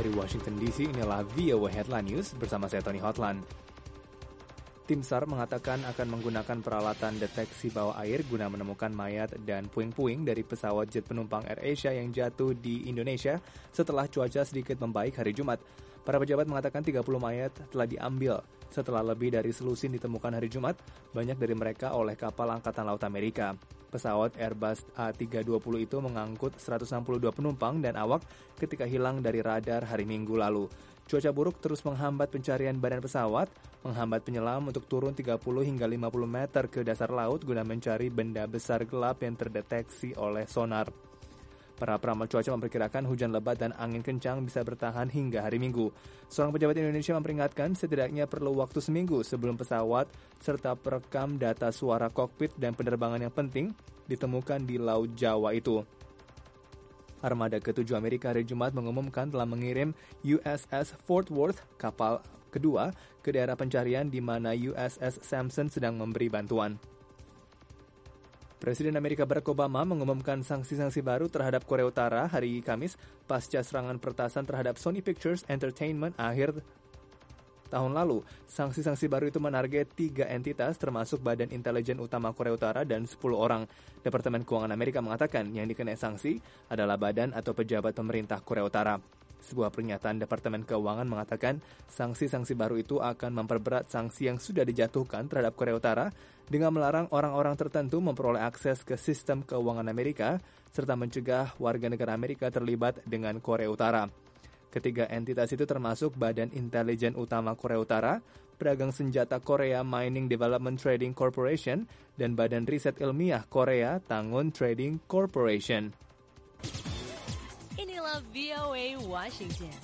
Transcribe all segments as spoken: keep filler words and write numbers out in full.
Dari Washington D C, inilah V O A Headline News bersama saya Tony Hotland. Tim SAR mengatakan akan menggunakan peralatan deteksi bawah air guna menemukan mayat dan puing-puing dari pesawat jet penumpang AirAsia yang jatuh di Indonesia setelah cuaca sedikit membaik hari Jumat. Para pejabat mengatakan tiga puluh mayat telah diambil. Setelah lebih dari selusin ditemukan hari Jumat, banyak dari mereka oleh kapal Angkatan Laut Amerika. Pesawat Airbus A tiga dua nol itu mengangkut seratus enam puluh dua penumpang dan awak ketika hilang dari radar hari Minggu lalu. Cuaca buruk terus menghambat pencarian badan pesawat, menghambat penyelam untuk turun tiga puluh hingga lima puluh meter ke dasar laut guna mencari benda besar gelap yang terdeteksi oleh sonar. Para peramal cuaca memperkirakan hujan lebat dan angin kencang bisa bertahan hingga hari Minggu. Seorang pejabat Indonesia memperingatkan setidaknya perlu waktu seminggu sebelum pesawat serta perekam data suara kokpit dan penerbangan yang penting ditemukan di Laut Jawa itu. Armada ketujuh Amerika hari Jumat mengumumkan telah mengirim U S S Fort Worth, kapal kedua, ke daerah pencarian di mana U S S Sampson sedang memberi bantuan. Presiden Amerika Barack Obama mengumumkan sanksi-sanksi baru terhadap Korea Utara hari Kamis pasca serangan pertasan terhadap Sony Pictures Entertainment akhir tahun lalu. Sanksi-sanksi baru itu menarget tiga entitas termasuk Badan Intelijen Utama Korea Utara dan sepuluh orang. Departemen Keuangan Amerika mengatakan yang dikenai sanksi adalah badan atau pejabat pemerintah Korea Utara. Sebuah pernyataan Departemen Keuangan mengatakan sanksi-sanksi baru itu akan memperberat sanksi yang sudah dijatuhkan terhadap Korea Utara dengan melarang orang-orang tertentu memperoleh akses ke sistem keuangan Amerika serta mencegah warga negara Amerika terlibat dengan Korea Utara. Ketiga entitas itu termasuk Badan Intelijen Utama Korea Utara, Pedagang Senjata Korea Mining Development Trading Corporation, dan Badan Riset Ilmiah Korea Tangun Trading Corporation. Inilah V O A Washington.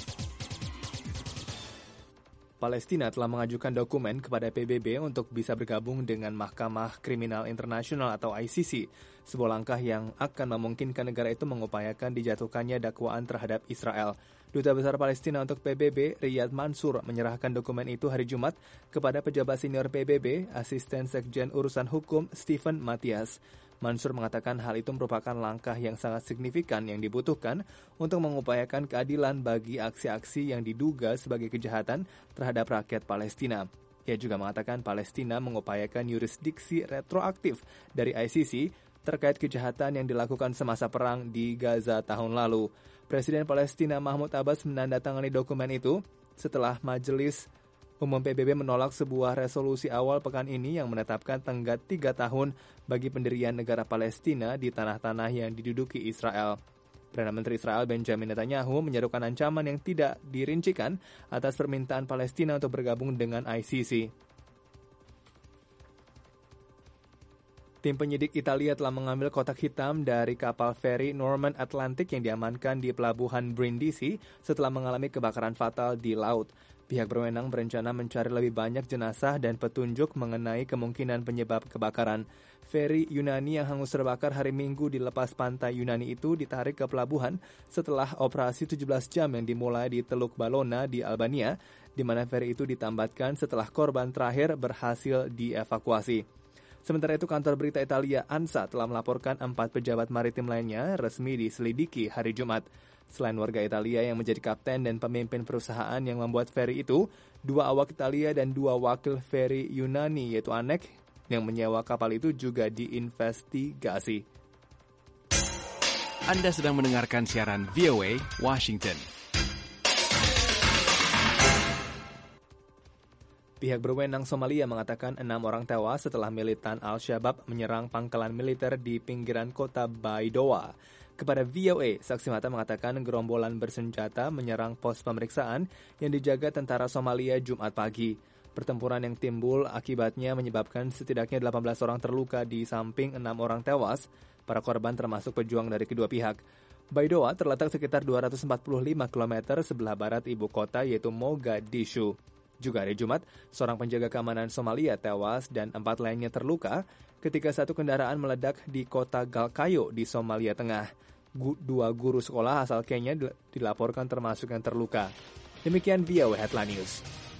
Palestina telah mengajukan dokumen kepada P B B untuk bisa bergabung dengan Mahkamah Kriminal Internasional atau I C C, sebuah langkah yang akan memungkinkan negara itu mengupayakan dijatuhkannya dakwaan terhadap Israel. Duta Besar Palestina untuk P B B, Riyad Mansur, menyerahkan dokumen itu hari Jumat kepada pejabat senior P B B, Asisten Sekjen Urusan Hukum Stephen Matias. Mansur mengatakan hal itu merupakan langkah yang sangat signifikan yang dibutuhkan untuk mengupayakan keadilan bagi aksi-aksi yang diduga sebagai kejahatan terhadap rakyat Palestina. Ia juga mengatakan Palestina mengupayakan yurisdiksi retroaktif dari I C C terkait kejahatan yang dilakukan semasa perang di Gaza tahun lalu. Presiden Palestina Mahmud Abbas menandatangani dokumen itu setelah Majelis Umum P B B menolak sebuah resolusi awal pekan ini yang menetapkan tenggat tiga tahun bagi pendirian negara Palestina di tanah-tanah yang diduduki Israel. Perdana Menteri Israel Benjamin Netanyahu menyerukan ancaman yang tidak dirincikan atas permintaan Palestina untuk bergabung dengan I C C. Tim penyidik Italia telah mengambil kotak hitam dari kapal feri Norman Atlantic yang diamankan di pelabuhan Brindisi setelah mengalami kebakaran fatal di laut. Pihak berwenang berencana mencari lebih banyak jenazah dan petunjuk mengenai kemungkinan penyebab kebakaran. Feri Yunani yang hangus terbakar hari Minggu di lepas pantai Yunani itu ditarik ke pelabuhan setelah operasi tujuh belas jam yang dimulai di Teluk Balona di Albania, di mana feri itu ditambatkan setelah korban terakhir berhasil dievakuasi. Sementara itu, kantor berita Italia ANSA telah melaporkan empat pejabat maritim lainnya resmi diselidiki hari Jumat. Selain warga Italia yang menjadi kapten dan pemimpin perusahaan yang membuat feri itu, dua awak Italia dan dua wakil feri Yunani yaitu Anek yang menyewa kapal itu juga diinvestigasi. Anda sedang mendengarkan siaran V O A Washington. Pihak berwenang Somalia mengatakan enam orang tewas setelah militan Al-Shabaab menyerang pangkalan militer di pinggiran kota Baidoa. Kepada V O A, saksi mata mengatakan gerombolan bersenjata menyerang pos pemeriksaan yang dijaga tentara Somalia Jumat pagi. Pertempuran yang timbul akibatnya menyebabkan setidaknya delapan belas orang terluka di samping enam orang tewas. Para korban termasuk pejuang dari kedua pihak. Baidoa terletak sekitar dua ratus empat puluh lima kilometer sebelah barat ibu kota yaitu Mogadishu. Juga hari Jumat, seorang penjaga keamanan Somalia tewas dan empat lainnya terluka ketika satu kendaraan meledak di kota Galkayo di Somalia Tengah. Gu- dua guru sekolah asal Kenya dilaporkan termasuk yang terluka. Demikian V O A Headline News.